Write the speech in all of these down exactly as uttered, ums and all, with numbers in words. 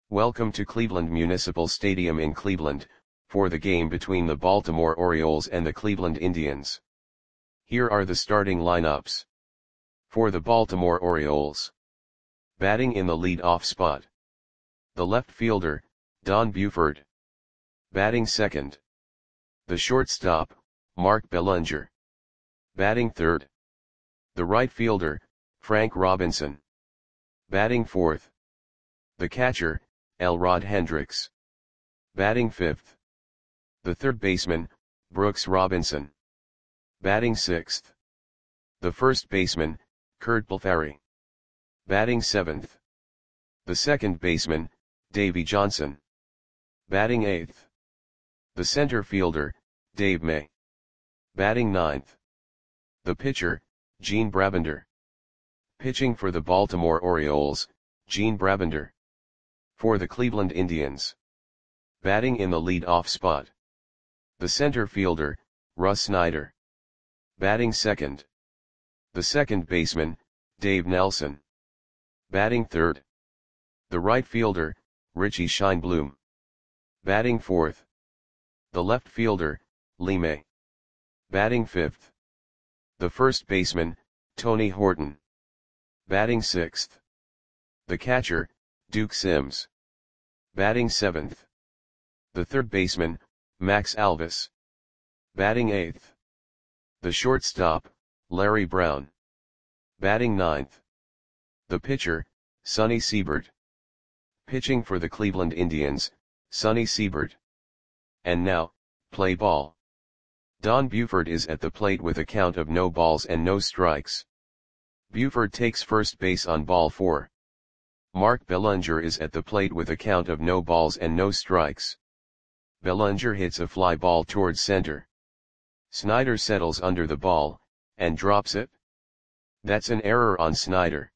Welcome to Cleveland Municipal Stadium in Cleveland, for the game between the Baltimore Orioles and the Cleveland Indians. Here are the starting lineups. For the Baltimore Orioles. Batting in the lead-off spot. The left fielder, Don Buford. Batting second. The shortstop, Mark Belanger. Batting third. The right fielder, Frank Robinson. Batting fourth. The catcher, Elrod Hendricks. Batting fifth. The third baseman, Brooks Robinson. Batting sixth. The first baseman, Curt Blefary. Batting seventh. The second baseman, Davey Johnson. Batting eighth. The center fielder, Dave May. Batting ninth. The pitcher, Gene Brabender. Pitching for the Baltimore Orioles, Gene Brabender. For the Cleveland Indians. Batting in the lead-off spot. The center fielder, Russ Snyder. Batting second. The second baseman, Dave Nelson. Batting third. The right fielder, Richie Scheinblum. Batting fourth. The left fielder, Lee May. Batting fifth. The first baseman, Tony Horton. Batting sixth. The catcher, Duke Sims. Batting seventh. The third baseman, Max Alvis. Batting eighth. The shortstop, Larry Brown. Batting ninth. The pitcher, Sonny Siebert. Pitching for the Cleveland Indians, Sonny Siebert. And now, play ball. Don Buford is at the plate with a count of no balls and no strikes. Buford takes first base on ball four. Mark Belanger is at the plate with a count of no balls and no strikes. Belanger hits a fly ball towards center. Snyder settles under the ball, and drops it. That's an error on Snyder.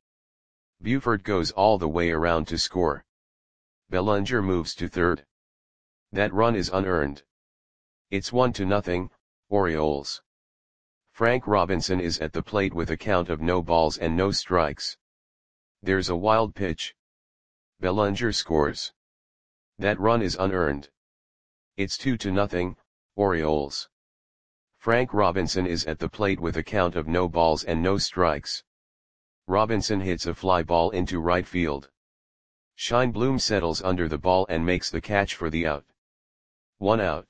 Buford goes all the way around to score. Belanger moves to third. That run is unearned. It's one to nothing, Orioles. Frank Robinson is at the plate with a count of no balls and no strikes. There's a wild pitch. Belanger scores. That run is unearned. It's two to nothing, Orioles. Frank Robinson is at the plate with a count of no balls and no strikes. Robinson hits a fly ball into right field. Scheinblum settles under the ball and makes the catch for the out. One out.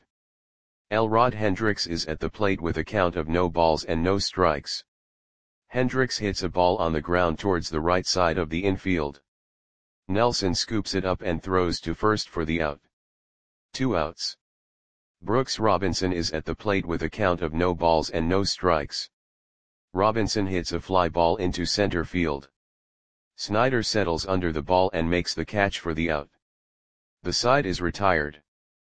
Elrod Hendricks is at the plate with a count of no balls and no strikes. Hendricks hits a ball on the ground towards the right side of the infield. Nelson scoops it up and throws to first for the out. Two outs. Brooks Robinson is at the plate with a count of no balls and no strikes. Robinson hits a fly ball into center field. Snyder settles under the ball and makes the catch for the out. The side is retired.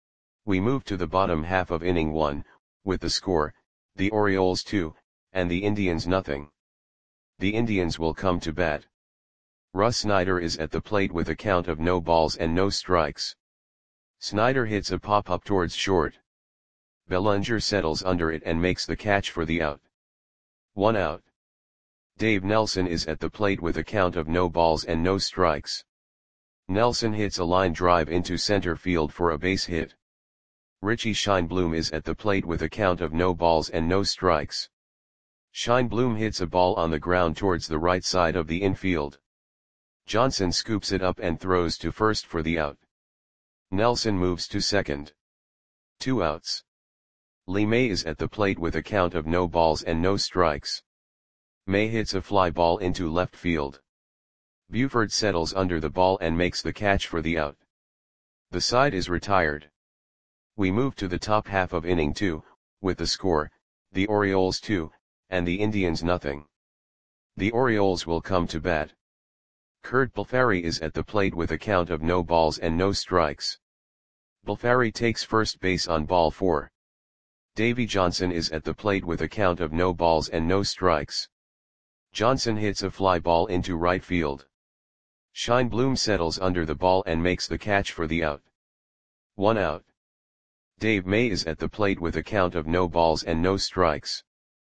We move to the bottom half of inning one, with the score, the Orioles two, and the Indians nothing. The Indians will come to bat. Russ Snyder is at the plate with a count of no balls and no strikes. Snyder hits a pop-up towards short. Belanger settles under it and makes the catch for the out. One out. Dave Nelson is at the plate with a count of no balls and no strikes. Nelson hits a line drive into center field for a base hit. Richie Scheinblum is at the plate with a count of no balls and no strikes. Scheinblum hits a ball on the ground towards the right side of the infield. Johnson scoops it up and throws to first for the out. Nelson moves to second. Two outs. Lee May is at the plate with a count of no balls and no strikes. May hits a fly ball into left field. Buford settles under the ball and makes the catch for the out. The side is retired. We move to the top half of inning two, with the score, the Orioles two, and the Indians nothing. The Orioles will come to bat. Curt Blefary is at the plate with a count of no balls and no strikes. Blefary takes first base on ball four. Davey Johnson is at the plate with a count of no balls and no strikes. Johnson hits a fly ball into right field. Scheinblum settles under the ball and makes the catch for the out. One out. Dave May is at the plate with a count of no balls and no strikes.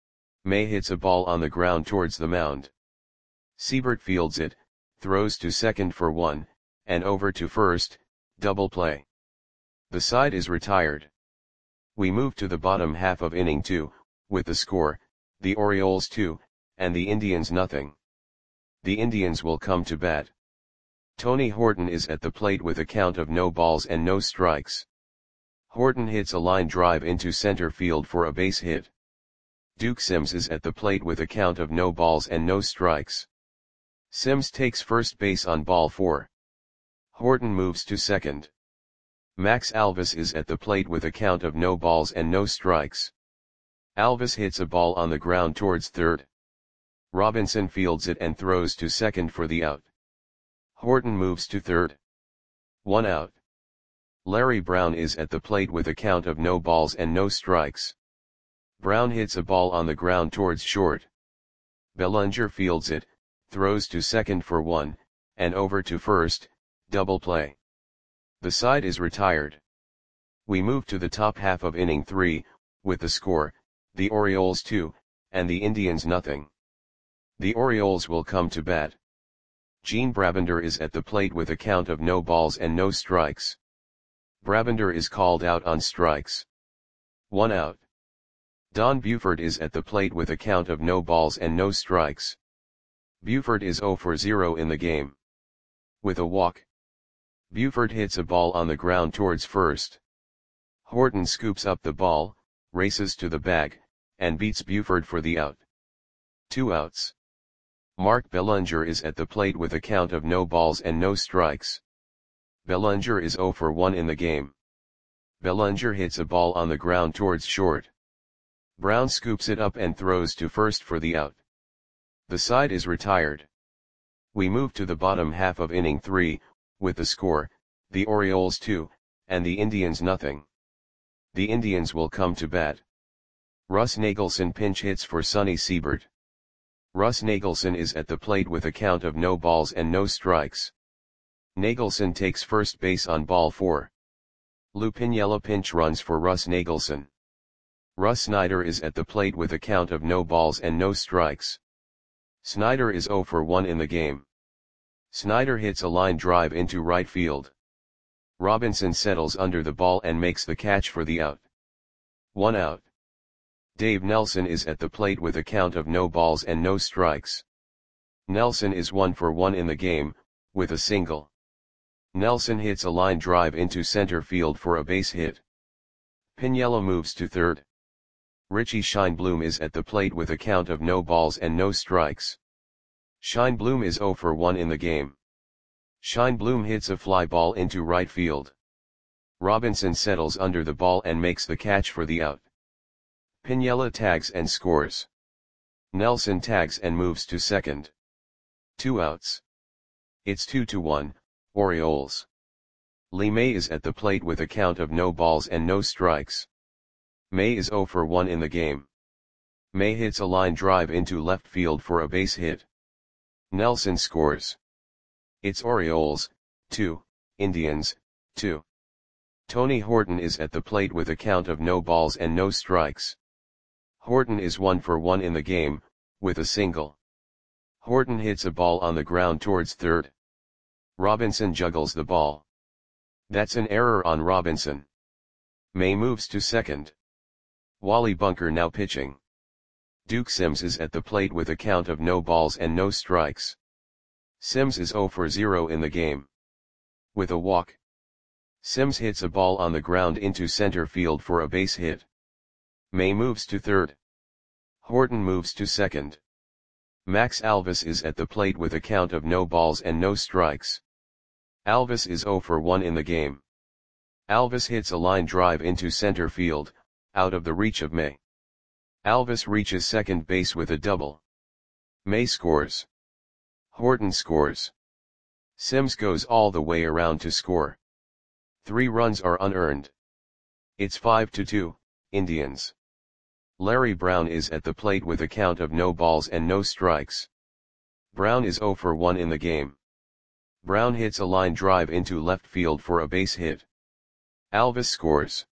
May hits a ball on the ground towards the mound. Siebert fields it, throws to second for one, and over to first, double play. The side is retired. We move to the bottom half of inning two, with the score, the Orioles two, and the Indians nothing. The Indians will come to bat. Tony Horton is at the plate with a count of no balls and no strikes. Horton hits a line drive into center field for a base hit. Duke Sims is at the plate with a count of no balls and no strikes. Sims takes first base on ball four. Horton moves to second. Max Alvis is at the plate with a count of no balls and no strikes. Alvis hits a ball on the ground towards third. Robinson fields it and throws to second for the out. Horton moves to third. One out. Larry Brown is at the plate with a count of no balls and no strikes. Brown hits a ball on the ground towards short. Bellinger fields it, throws to second for one, and over to first, double play. The side is retired. We move to the top half of inning three, with the score, the Orioles two, and the Indians nothing. The Orioles will come to bat. Gene Brabender is at the plate with a count of no balls and no strikes. Brabender is called out on strikes. One out. Don Buford is at the plate with a count of no balls and no strikes. Buford is zero for zero in the game. With a walk. Buford hits a ball on the ground towards first. Horton scoops up the ball, races to the bag, and beats Buford for the out. Two outs. Mark Bellinger is at the plate with a count of no balls and no strikes. Bellinger is zero for one in the game. Bellinger hits a ball on the ground towards short. Brown scoops it up and throws to first for the out. The side is retired. We move to the bottom half of inning three, with the score, the Orioles two, and the Indians nothing. The Indians will come to bat. Russ Nagelson pinch hits for Sonny Siebert. Russ Nagelson is at the plate with a count of no balls and no strikes. Nagelson takes first base on ball four. Lou Piniella pinch runs for Russ Nagelson. Russ Snyder is at the plate with a count of no balls and no strikes. Snyder is zero for one in the game. Snyder hits a line drive into right field. Robinson settles under the ball and makes the catch for the out. One out. Dave Nelson is at the plate with a count of no balls and no strikes. Nelson is one for one in the game, with a single. Nelson hits a line drive into center field for a base hit. Piniella moves to third. Richie Scheinblum is at the plate with a count of no balls and no strikes. Scheinblum is zero for one in the game. Scheinblum hits a fly ball into right field. Robinson settles under the ball and makes the catch for the out. Piniella tags and scores. Nelson tags and moves to second. Two outs. It's two to one, Orioles. Lee May is at the plate with a count of no balls and no strikes. May is zero for one in the game. May hits a line drive into left field for a base hit. Nelson scores. It's Orioles, two, Indians, two. Tony Horton is at the plate with a count of no balls and no strikes. Horton is one for one in the game, with a single. Horton hits a ball on the ground towards third. Robinson juggles the ball. That's an error on Robinson. May moves to second. Wally Bunker now pitching. Duke Sims is at the plate with a count of no balls and no strikes. Sims is zero for zero in the game. With a walk. Sims hits a ball on the ground into center field for a base hit. May moves to third. Horton moves to second. Max Alvis is at the plate with a count of no balls and no strikes. Alvis is zero for one in the game. Alvis hits a line drive into center field, out of the reach of May. Alvis reaches second base with a double. May scores. Horton scores. Sims goes all the way around to score. Three runs are unearned. It's five to two, Indians. Larry Brown is at the plate with a count of no balls and no strikes. Brown is zero for one in the game. Brown hits a line drive into left field for a base hit. Alvis scores.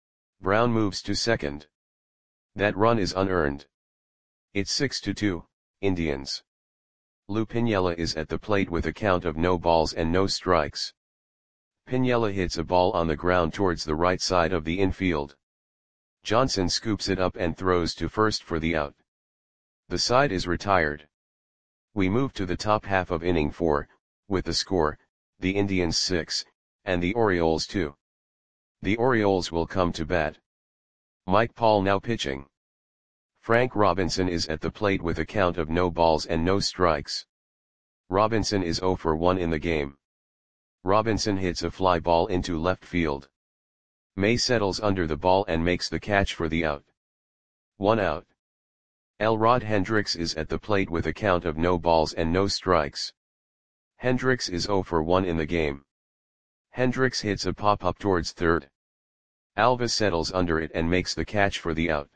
Brown moves to second. That run is unearned. It's six to two, Indians. Lou Piniella is at the plate with a count of no balls and no strikes. Piniella hits a ball on the ground towards the right side of the infield. Johnson scoops it up and throws to first for the out. The side is retired. We move to the top half of inning four, with the score, the Indians six, and the Orioles two. The Orioles will come to bat. Mike Paul now pitching. Frank Robinson is at the plate with a count of no balls and no strikes. Robinson is zero for one in the game. Robinson hits a fly ball into left field. May settles under the ball and makes the catch for the out. One out. Elrod Hendricks is at the plate with a count of no balls and no strikes. Hendricks is zero for one in the game. Hendricks hits a pop-up towards third. Alvis settles under it and makes the catch for the out.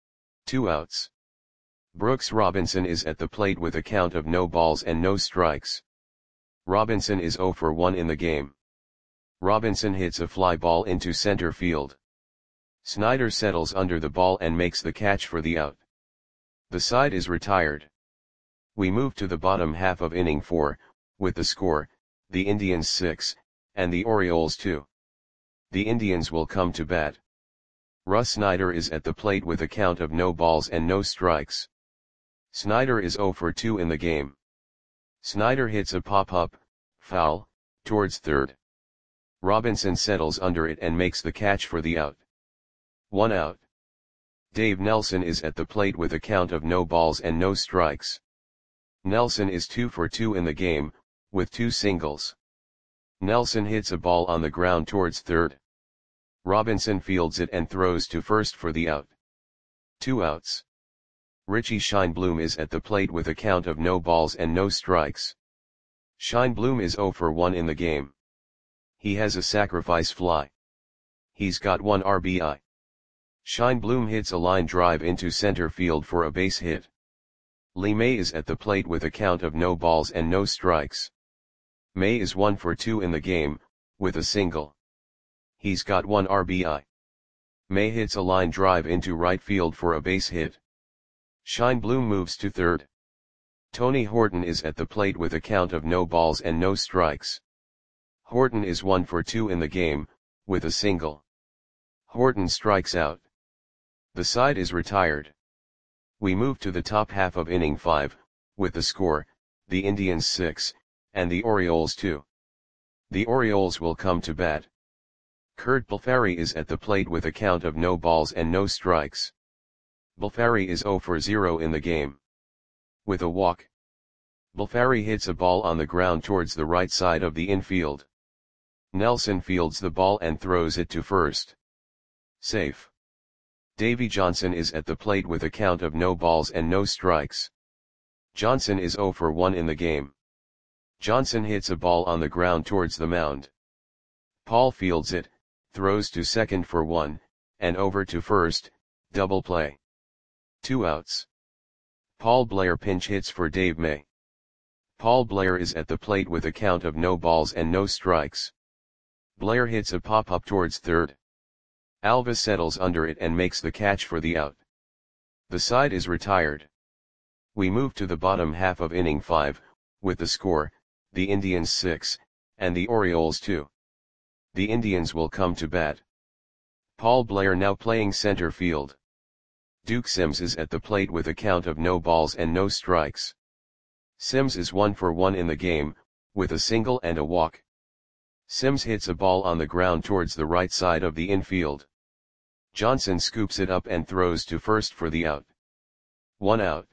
Two outs. Brooks Robinson is at the plate with a count of no balls and no strikes. Robinson is zero for one in the game. Robinson hits a fly ball into center field. Snyder settles under the ball and makes the catch for the out. The side is retired. We move to the bottom half of inning four, with the score, the Indians six, and the Orioles two. The Indians will come to bat. Russ Snyder is at the plate with a count of no balls and no strikes. Snyder is zero for two in the game. Snyder hits a pop-up, foul, towards third. Robinson settles under it and makes the catch for the out. One out. Dave Nelson is at the plate with a count of no balls and no strikes. Nelson is two for two in the game, with two singles. Nelson hits a ball on the ground towards third. Robinson fields it and throws to first for the out. Two outs. Richie Scheinblum is at the plate with a count of no balls and no strikes. Scheinblum is zero for one in the game. He has a sacrifice fly. He's got one R B I. Scheinblum hits a line drive into center field for a base hit. Lee May is at the plate with a count of no balls and no strikes. May is one for two in the game, with a single. He's got one R B I. May hits a line drive into right field for a base hit. Scheinblum moves to third. Tony Horton is at the plate with a count of no balls and no strikes. Horton is one for two in the game, with a single. Horton strikes out. The side is retired. We move to the top half of inning five, with the score, the Indians six, and the Orioles two. The Orioles will come to bat. Kurt Balfari is at the plate with a count of no balls and no strikes. Balfari is zero for zero in the game. With a walk. Balfari hits a ball on the ground towards the right side of the infield. Nelson fields the ball and throws it to first. Safe. Davy Johnson is at the plate with a count of no balls and no strikes. Johnson is zero for one in the game. Johnson hits a ball on the ground towards the mound. Paul fields it, throws to second for one, and over to first, double play. Two outs. Paul Blair pinch hits for Dave May. Paul Blair is at the plate with a count of no balls and no strikes. Blair hits a pop-up towards third. Alvis settles under it and makes the catch for the out. The side is retired. We move to the bottom half of inning five, with the score, the Indians six, and the Orioles two. The Indians will come to bat. Paul Blair now playing center field. Duke Sims is at the plate with a count of no balls and no strikes. Sims is one for one in the game, with a single and a walk. Sims hits a ball on the ground towards the right side of the infield. Johnson scoops it up and throws to first for the out. One out.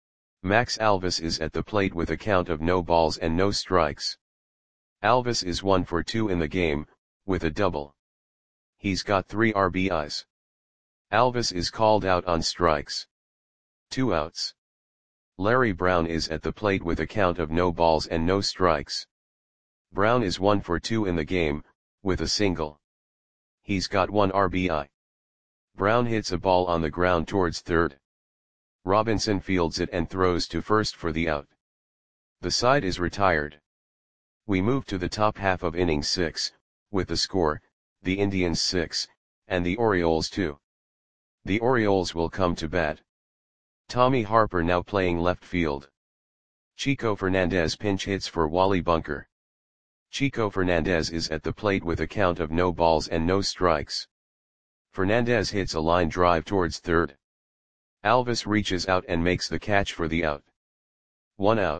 Max Alvis is at the plate with a count of no balls and no strikes. Alvis is one for two in the game, with a double. He's got three R B Is. Alvis is called out on strikes. Two outs. Larry Brown is at the plate with a count of no balls and no strikes. Brown is one for two in the game, with a single. He's got one R B I. Brown hits a ball on the ground towards third. Robinson fields it and throws to first for the out. The side is retired. We move to the top half of inning six, with the score, the Indians six, and the Orioles two. The Orioles will come to bat. Tommy Harper now playing left field. Chico Fernandez pinch hits for Wally Bunker. Chico Fernandez is at the plate with a count of no balls and no strikes. Fernandez hits a line drive towards third. Alvis reaches out and makes the catch for the out. One out.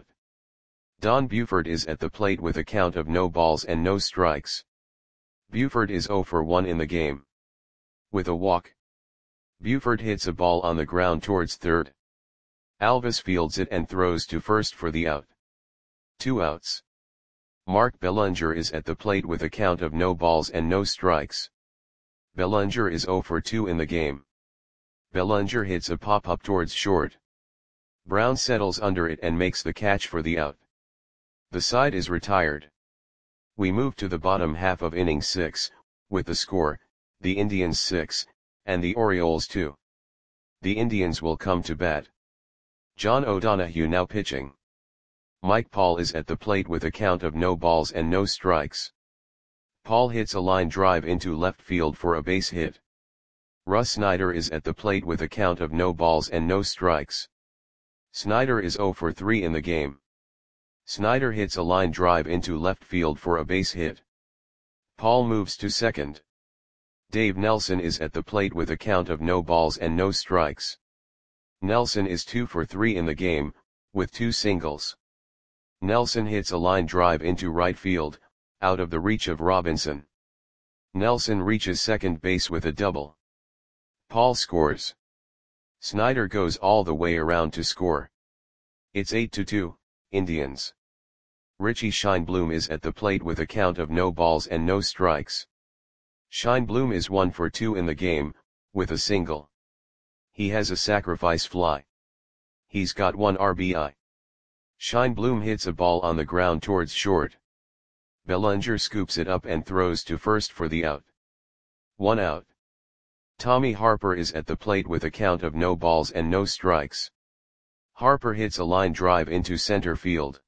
Don Buford is at the plate with a count of no balls and no strikes. Buford is zero for one in the game. With a walk, Buford hits a ball on the ground towards third. Alvis fields it and throws to first for the out. Two outs. Mark Bellinger is at the plate with a count of no balls and no strikes. Bellinger is zero for two in the game. Bellinger hits a pop-up towards short. Brown settles under it and makes the catch for the out. The side is retired. We move to the bottom half of inning six, with the score, the Indians six, and the Orioles two. The Indians will come to bat. John O'Donohue now pitching. Mike Paul is at the plate with a count of no balls and no strikes. Paul hits a line drive into left field for a base hit. Russ Snyder is at the plate with a count of no balls and no strikes. Snyder is zero for three in the game. Snyder hits a line drive into left field for a base hit. Paul moves to second. Dave Nelson is at the plate with a count of no balls and no strikes. Nelson is two for three in the game, with two singles. Nelson hits a line drive into right field, out of the reach of Robinson. Nelson reaches second base with a double. Paul scores. Snyder goes all the way around to score. It's eight to two, Indians. Richie Scheinblum is at the plate with a count of no balls and no strikes. Scheinblum is one for two in the game, with a single. He has a sacrifice fly. He's got one R B I. Scheinblum hits a ball on the ground towards short. Bellinger scoops it up and throws to first for the out. One out. Tommy Harper is at the plate with a count of no balls and no strikes. Harper hits a line drive into center field.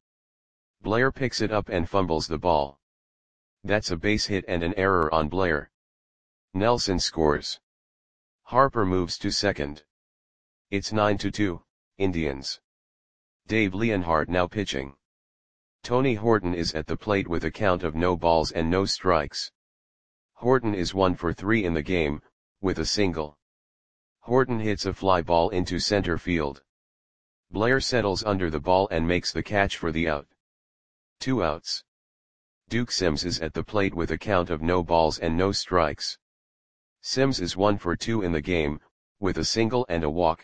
Blair picks it up and fumbles the ball. That's a base hit and an error on Blair. Nelson scores. Harper moves to second. It's nine to two, Indians. Dave Leonhardt now pitching. Tony Horton is at the plate with a count of no balls and no strikes. Horton is one for three in the game, with a single. Horton hits a fly ball into center field. Blair settles under the ball and makes the catch for the out. Two outs. Duke Sims is at the plate with a count of no balls and no strikes. Sims is one for two in the game, with a single and a walk.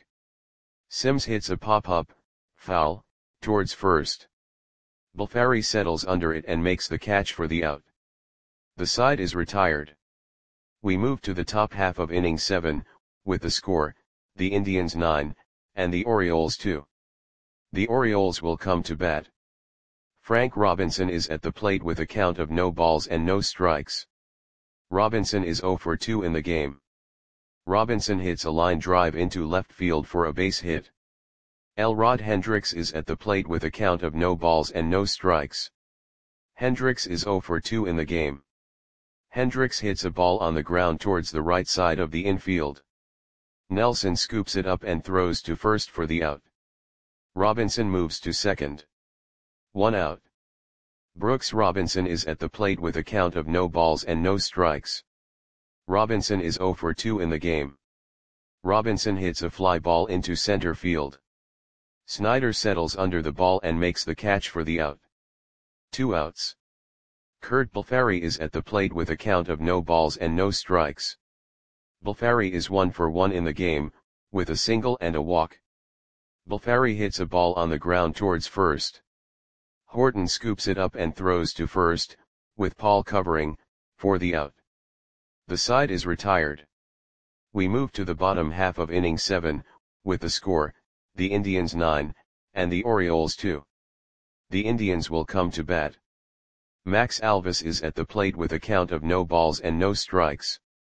Sims hits a pop-up, foul, towards first. Bulfari settles under it and makes the catch for the out. The side is retired. We move to the top half of inning seven, with the score, the Indians nine, and the Orioles two. The Orioles will come to bat. Frank Robinson is at the plate with a count of no balls and no strikes. Robinson is zero for two in the game. Robinson hits a line drive into left field for a base hit. Elrod Hendricks is at the plate with a count of no balls and no strikes. Hendricks is zero for two in the game. Hendricks hits a ball on the ground towards the right side of the infield. Nelson scoops it up and throws to first for the out. Robinson moves to second. One out. Brooks Robinson is at the plate with a count of no balls and no strikes. Robinson is zero for two in the game. Robinson hits a fly ball into center field. Snyder settles under the ball and makes the catch for the out. Two outs. Kurt Bulfari is at the plate with a count of no balls and no strikes. Bulfari is one for one in the game, with a single and a walk. Bulfari hits a ball on the ground towards first. Horton scoops it up and throws to first, with Paul covering, for the out. The side is retired. We move to the bottom half of inning seven, with the score, the Indians nine, and the Orioles two. The Indians will come to bat. Max Alvis is at the plate with a count of no balls and no strikes.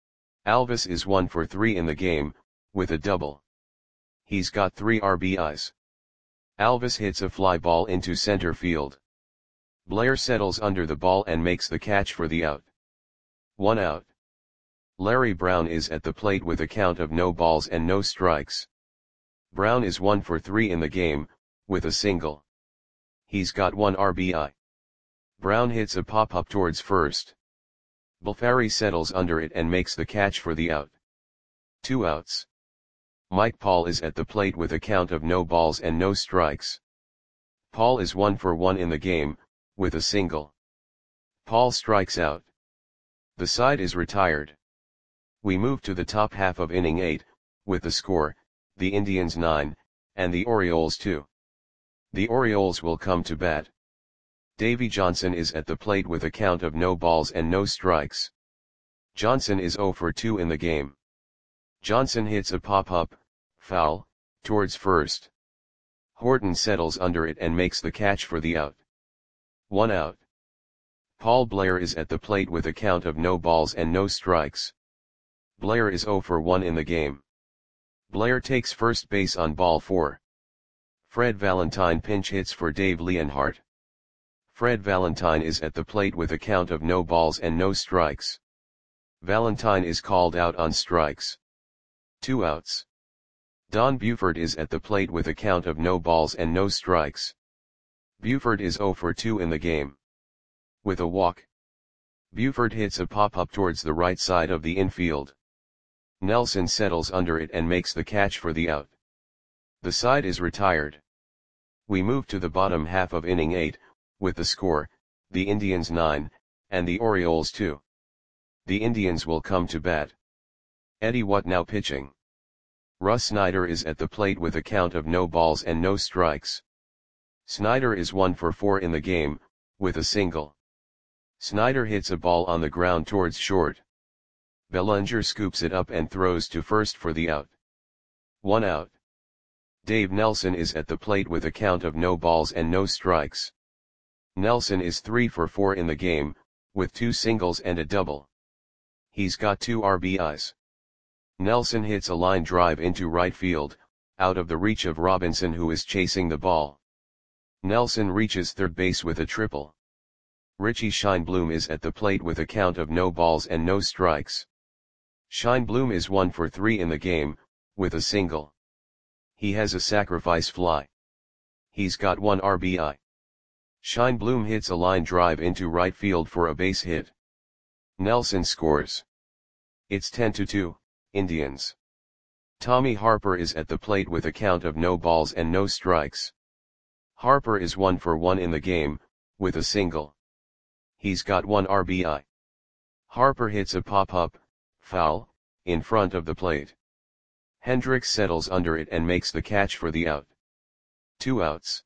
Alvis is one for three in the game, with a double. He's got three R B Is. Alvis hits a fly ball into center field. Blair settles under the ball and makes the catch for the out. One out. Larry Brown is at the plate with a count of no balls and no strikes. Brown is one for three in the game, with a single. He's got one R B I. Brown hits a pop-up towards first. Balfari settles under it and makes the catch for the out. Two outs. Mike Paul is at the plate with a count of no balls and no strikes. Paul is one for one in the game, with a single. Paul strikes out. The side is retired. We move to the top half of inning eight, with the score, the Indians nine, and the Orioles two. The Orioles will come to bat. Davey Johnson is at the plate with a count of no balls and no strikes. Johnson is oh for two in the game. Johnson hits a pop-up, foul, towards first. Horton settles under it and makes the catch for the out. One out. Paul Blair is at the plate with a count of no balls and no strikes. Blair is oh for one in the game. Blair takes first base on ball four. Fred Valentine pinch hits for Dave Leonhardt. Fred Valentine is at the plate with a count of no balls and no strikes. Valentine is called out on strikes. Two outs. Don Buford is at the plate with a count of no balls and no strikes. Buford is oh for two in the game. With a walk. Buford hits a pop-up towards the right side of the infield. Nelson settles under it and makes the catch for the out. The side is retired. We move to the bottom half of inning eight, with the score, the Indians nine, and the Orioles two. The Indians will come to bat. Eddie What now pitching. Russ Snyder is at the plate with a count of no balls and no strikes. Snyder is one for four in the game, with a single. Snyder hits a ball on the ground towards short. Bellinger scoops it up and throws to first for the out. One out. Dave Nelson is at the plate with a count of no balls and no strikes. Nelson is three for four in the game, with two singles and a double. He's got two R B Is. Nelson hits a line drive into right field, out of the reach of Robinson who is chasing the ball. Nelson reaches third base with a triple. Richie Scheinblum is at the plate with a count of no balls and no strikes. Scheinblum is one for three in the game, with a single. He has a sacrifice fly. He's got one R B I. Scheinblum hits a line drive into right field for a base hit. Nelson scores. It's ten to two, Indians. Tommy Harper is at the plate with a count of no balls and no strikes. Harper is one for one in the game, with a single. He's got one R B I. Harper hits a pop-up, foul, in front of the plate. Hendricks settles under it and makes the catch for the out. Two outs.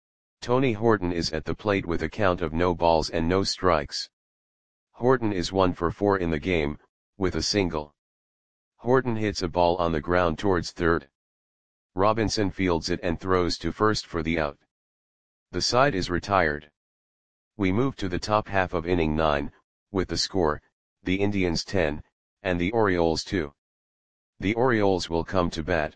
Tony Horton is at the plate with a count of no balls and no strikes. Horton is one for four in the game, with a single. Horton hits a ball on the ground towards third. Robinson fields it and throws to first for the out. The side is retired. We move to the top half of inning nine, with the score, the Indians ten, and the Orioles two. The Orioles will come to bat.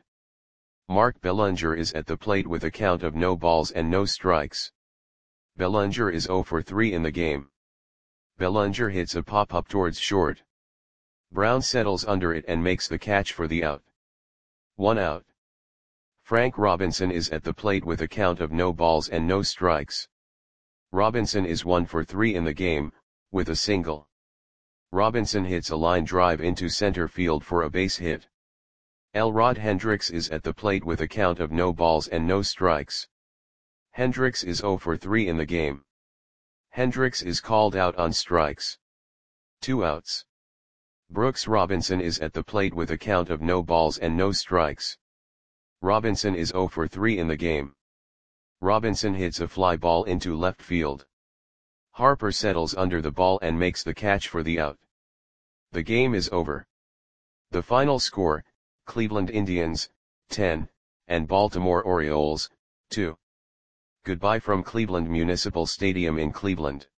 Mark Bellinger is at the plate with a count of no balls and no strikes. Bellinger is oh for three in the game. Bellinger hits a pop-up towards short. Brown settles under it and makes the catch for the out. One out. Frank Robinson is at the plate with a count of no balls and no strikes. Robinson is one for three in the game, with a single. Robinson hits a line drive into center field for a base hit. Elrod Hendricks is at the plate with a count of no balls and no strikes. Hendricks is oh for three in the game. Hendricks is called out on strikes. Two outs. Brooks Robinson is at the plate with a count of no balls and no strikes. Robinson is oh for three in the game. Robinson hits a fly ball into left field. Harper settles under the ball and makes the catch for the out. The game is over. The final score, Cleveland Indians, ten, and Baltimore Orioles, two. Goodbye from Cleveland Municipal Stadium in Cleveland.